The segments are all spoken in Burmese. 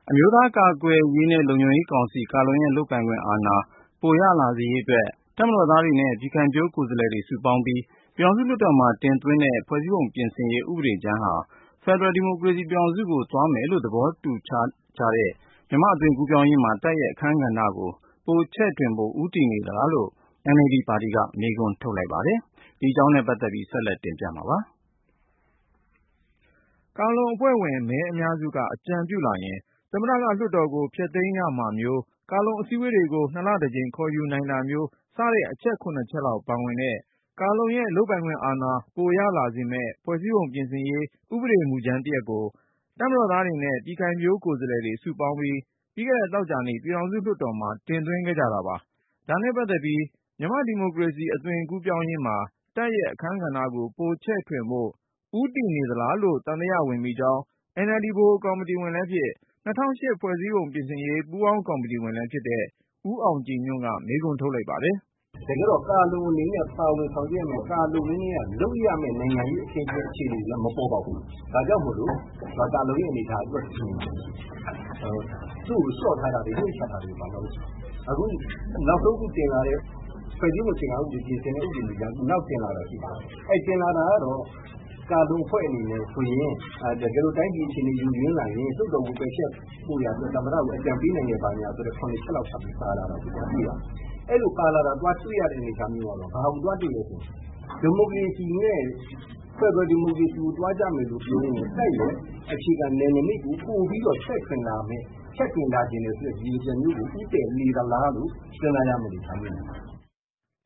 အမျိုးသားကာကွယ်ရေးနဲ့လုံခြုံရေးကောင်စီ ကာလုံရဲ့လုပ်ပိုင်ခွင့်အာဏာ ပိုရလာစေရေးအတွက် တပ်မတော်သားတွေနဲ့ ပြည်ခိုင်ဖြိုးကိုယ်စားလှယ်တွေ စုပေါင်းပြီး ပြည်ထောင်စုလွှတ်တော်မှာ တင်သွင်းတဲ့ ဖွဲ့စည်းပုံပြင်ဆင်ရေးဥပဒေကြမ်းဟာ ဖက်ဒရယ်ဒီမိုကရေစီပြည်ထောင်စုကို သွားမယ်လို့ သဘောတူထားကြတဲ့ မြန်မာ့အသွင်ကူးပြောင်းရေးမှာ တပ်ရဲ့အခန်းကဏ္ဍကို ပိုချဲ့ထွင်ဖို့ ဦးတည်နေသလားလို့ NLD ပါတီက မေးခွန်းထုတ်လိုက်ပါတယ်။ ဒီအကြောင်းနဲ့ပတ်သက်ပြီး ဆက်လက်တင်ပြမှာပါ။ ကာလုံအဖွဲ့ဝင် မဲအများစုက အကြံပြုလာရင် သမ္မတက လွှတ်တော်ကို ဖျက်သိမ်းရမှာမျိုး၊ ကာလုံအစည်းအဝေးတွေကို 2 လတကြိမ် ခေါ်ယူနိုင်တာမျိုး စတဲ့အချက် 7 ချက်လောက်ပါဝင်တဲ့ ကာလုံရဲ့လုပ်ပိုင်ခွင့်အာဏာ ပိုရလာစေမယ့် ဖွဲ့စည်းပုံပြင်ဆင်ရေး ဥပဒေမူကြမ်းတရပ်ကို တပ်မတော်သားတွေနဲ့ ပြည်ခိုင်ဖြိုးကိုယ်စားလှယ်တွေ စုပေါင်းပြီး ပြီးခဲ့တဲ့သောကြာနေ့ ပြည်ထောင်စုလွှတ်တော်မှာ တင်သွင်းခဲ့ကြတာပါ။ ဒါနဲ့ပတ်သက်ပြီး မြန်မာ့ဒီမိုကရေစီအသွင်ကူးပြောင်းရေးမှာ တပ်ရဲ့အခန်းကဏ္ဍကို ပိုချဲ့ထွင်ဖို့ ဦးတည်နေသလားလို့ သံသယဝင်မိကြောင်း NLD ဗဟိုကော်မတီဝင်လည်းဖြစ် 2008 ဖွဲ့စည်းပုံပြင်ဆင်ရေး ပူးပေါင်းကော်မတီဝင်လည်းဖြစ်တဲ့ ဦးအောင်ကြည်ညွန့်က မေးခွန်းထုတ်လိုက်ပါတယ်။ “တကယ်တော့ ကာလုံအနေနဲ့ ပါဝင်ဆောင်ရွက်ရမယ့် ကာလုံအနေနဲ့က လုပ်ရမယ့် နိုင်ငံရေးအခင်းအကျင်းအခြေအနေတွေက မပေါ်ပေါက်ဘူး။ ဒါကြောင့်မို့လို့ ကာလုံရဲ့အနေအထားက သူ့ကိုလျှော့ထားတာတွေ နှိမ့်ချတာတွေ ဘာမှမရှိဘူး။ အခုနောက်ဆုံးအခုတင်လာတဲ့ ဖွဲ့စည်းပုံအခြေခံဥပဒေပြင်ဆင်တဲ့ ဥပဒေမူကြမ်း နောက်တင်လာတာရှိတယ်။ တင်လာတာကတော့ ကာလုံအဖွဲ့အနေနဲ့ဆိုရင် တကယ်လို့တိုင်းပြည်အခြေအနေယိုယွင်းလာရင် လွှတ်တော်ကိုပယ်ဖျက်ဖို့ရန်အတွက် သမ္မတကိုအကြံပေးနိုင်တယ် ဘာညာဆိုတဲ့ 7 ချက်လောက်ထပ်ပြီးပါလာတာကိုသွားတွေ့ရတယ်။ အဲ့လိုပါလာတာသွားတွေ့ရတဲ့အနေအထားမျိုးကတော့ ဘာကိုသွားတွေ့လဲဆိုရင် ဒီမိုကရေစီနဲ့ ဖက်ဒရယ်ဒီမိုကရေစီကိုသွားကြမယ်လို့ပြောရင်းနဲ့ တပ်ရဲ့အခြေခံနယ်နိမိတ်ကိုပိုပြီးတော့ချဲ့ထွင်လာမယ် ချဲ့ထွင်လာချင်တယ်ဆိုတဲ့ရည်ရွယ်ချက်မျိုးကို ဦးတည်နေသလားလို့ စဉ်းစားရမယ့်အနေအထားမျိုးပါ။”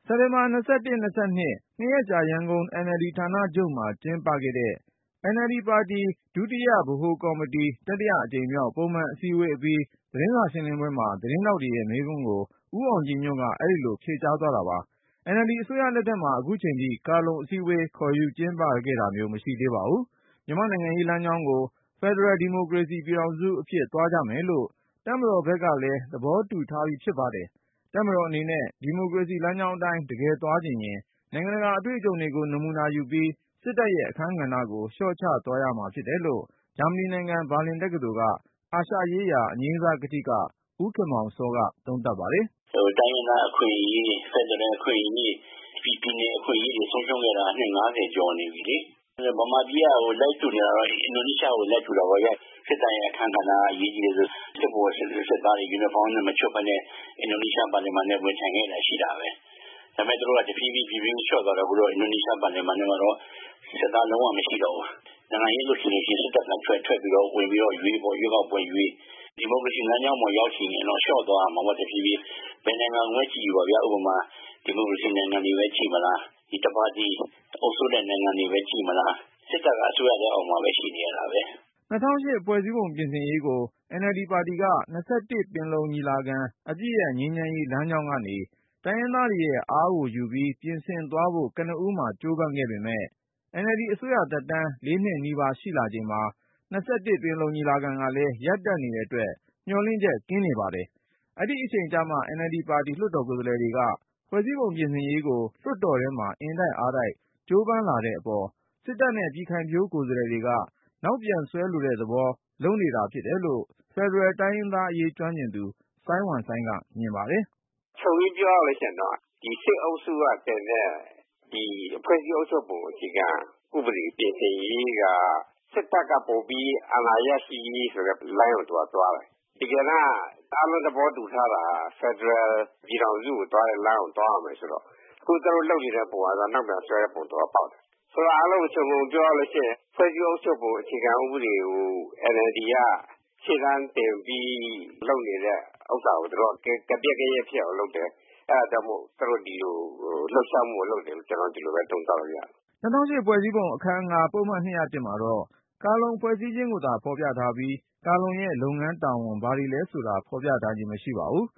စက်တင်ဘာ 21-22 နှစ်ရက်ကြာ ရန်ကုန် NLD ဌာနချုပ်မှာ ကျင်းပခဲ့တဲ့ NLD ပါတီ ဒုတိယဗဟိုကော်မတီ တတိယအကြိမ်မြောက် ပုံမှန်အစည်းအဝေးအပြီး သတင်းစာရှင်းလင်းပွဲမှာ သတင်းထောက်တွေရဲ့မေးခွန်းကို ဦးအောင်ကြည်ညွန့်က အဲဒီလိုဖြေကြားသွားတာပါ။ NLD အစိုးရလက်ထက်မှာ ခုချိန်ထိ ကာလုံအစည်းအဝေး ခေါ်ယူကျင်းပခဲ့တာမျိုး မရှိသေးပါဘူး။ မြန်မာ့နိုင်ငံရေးလမ်းကြောင်းကို ဖက်ဒရယ်ဒီမိုကရေစီပြည်ထောင်စုအဖြစ် သွားကြမယ်လို့ တပ်မတော်ဘက်ကလည်း သဘောတူထားပြီးဖြစ်ပါတယ်။ တပ်မတော်အနေနဲ့ ဒီမိုကရေစီလမ်းကြောင်းအတိုင်း တကယ်သွားချင်ရင် နိုင်ငံတကာအတွေ့အကြုံတွေကို နမူနာယူပြီး စစ်တပ်ရဲ့အခန်းကဏ္ဍကို လျှော့ချသွားရမှာဖြစ်တယ်လို့ ဂျာမနီနိုင်ငံ ဘာလင်တက္ကသိုလ်က အာရှရေးရာ အငြိမ်းစားကထိက ဦးခင်မောင်စောက သုံးသပ်ပါတယ်။ “တိုင်းရင်းသားအခွင့်အရေး ဖက်ဒရယ်အခွင့်အရေး ပြည်နယ်အခွင့်အရေးတွေ ဆုံးရှုံးခဲ့တာ နှစ် 50 ကျော်နေပြီလေ။ ဗမာပြည်ကလိုက်တူနေတာကတော့ အင်ဒိုနီးရှားကိုလိုက်တူတာပေါ့ဗျာ။ စစ်တပ်ရဲ့အခန်းကဏ္ဍကအရေးကြီးတယ်ဆို စစ်ဗိုလ်စစ်သားတွေ ယူနီဖောင်းနဲ့မချွတ်ဘဲနဲ့ အင်ဒိုနီးရှားပါလီမန်ထဲဝင်ထိုင်ခဲ့တာရှိတာပဲ။ ဒါပေမယ့်သူတို့ကတဖြည်းဖြည်းလျှော့သွားတော့ အခုတော့အင်ဒိုနီးရှားပါလီမန်ထဲမှာတော့ စစ်သားလုံးဝမရှိတော့ဘူး။ နိုင်ငံရေးလုပ်ချင်ရင် စစ်တပ်ကထွက်ပြီးတော့ ဝင်ပြီးတော့ရွေးပေါ့ ရွေးကောက်ပွဲရွေး ဒီမိုကရေစီလမ်းကြောင်းပေါ်ရောက်ချင်ရင်တော့ လျှော့သွားရမှာပေါ့ တဖြည်းဖြည်း ဘယ်နိုင်ငံကိုပဲကြည့်ကြည့်ပေါ့ဗျာ ဥပမာ ဒီမိုကရေစီနိုင်ငံတွေပဲကြည့်မလား ဒီတပါတီအုပ်စိုးတဲ့နိုင်ငံတွေပဲကြည့်မလား စစ်တပ်ကအစိုးရလက်အောက်မှာပဲရှိနေရတာပဲ။ ” 2008 ဖွဲ့စည်းပုံပြင်ဆင်ရေးကို NLD ပါတီက ၂၁ ပင်လုံညီလာခံ အပစ်ရပ်ငြိမ်းချမ်းရေးလမ်းကြောင်းကနေ တိုင်းရင်းသားတွေရဲ့အားကိုယူပြီး ပြင်ဆင်သွားဖို့ ကနဦးမှာ ကြိုးပမ်းခဲ့ပေမယ့် NLD အစိုးရသက်တမ်း 4 နှစ်နီးပါးရှိလာချိန်မှာ 21 ပင်လုံညီလာခံကလည်း ရပ်တန့်နေတဲ့အတွက် မျှော်လင့်ချက်ကင်းနေပါတယ်။ အဲဒီအချိန်ကျမှ NLD ပါတီ လွှတ်တော်ကိုယ်စားလှယ်တွေက ဖွဲ့စည်းပုံပြင်ဆင်ရေးကို လွှတ်တော်ထဲမှာ အင်တိုက်အားတိုက် ကြိုးပမ်းလာတဲ့အပေါ် စစ်တပ်နဲ့ ပြည်ခိုင်ဖြိုးကိုယ်စားလှယ်တွေက နောက်ပြန်ဆွဲလိုတဲ့သဘော လုပ်နေတာဖြစ်တယ်လို့ ဖက်ဒရယ်တိုင်းရင်းသားအရေး ကျွမ်းကျင်သူ စိုင်းဝမ်စိုင်းက မြင်ပါတယ်။ “ခြုံပြီးပြောရလို့ရှိရင်တော့ ဒီစစ်အုပ်စုကတင်တဲ့ ဖွဲ့စည်းအုပ်ချုပ်ပုံအခြေခံဥပဒေပြင်ဆင်ရေးက စစ်တပ်ကပိုပြီးအာဏာရရှိရေးဆိုတဲ့လမ်းကိုသူကသွားတယ်။ တကယ်တမ်းအားလုံးသဘောတူထားတာက ဖက်ဒရယ်ပြည်ထောင်စုကိုသွားတဲ့လမ်းကိုသွားရမယ်ဆိုတော့ အခုသူတို့လုပ်နေတဲ့ပုံစံက နောက်ပြန်ဆွဲတဲ့ပုံသဘောပေါက်တယ်။ ဆိုတော့အားလုံးခြုံငုံပြောရလို့ရှိရင် ဖွဲ့စည်းအုပ်ချုပ်ပုံအခြေခံဥပဒေကို NLD ကရှေ့တန်းတင်ပြီးလုပ်နေတဲ့ဥစ္စာကို သူတို့က ကပျက်ကရက်ဖြစ်အောင်လုပ်တယ်။ အဲဒါကြောင့်မို့သူတို့ဒီလိုလှုပ်ရှားမှုကိုလုပ်တယ်လို့ ကျနော်ဒီလိုပဲသုံးသပ်လို့ရတယ်။ ” 2008 ဖွဲ့စည်းပုံအခန်း 5 ပုဒ်မ 201 မှာတော့ ကာလုံဖွဲ့စည်းခြင်းကိုသာ ဖော်ပြထားပြီး ကာလုံရဲ့လုပ်ငန်းတာဝန် ဘာတွေလဲဆိုတာ ဖော်ပြထားခြင်းမရှိပါဘူး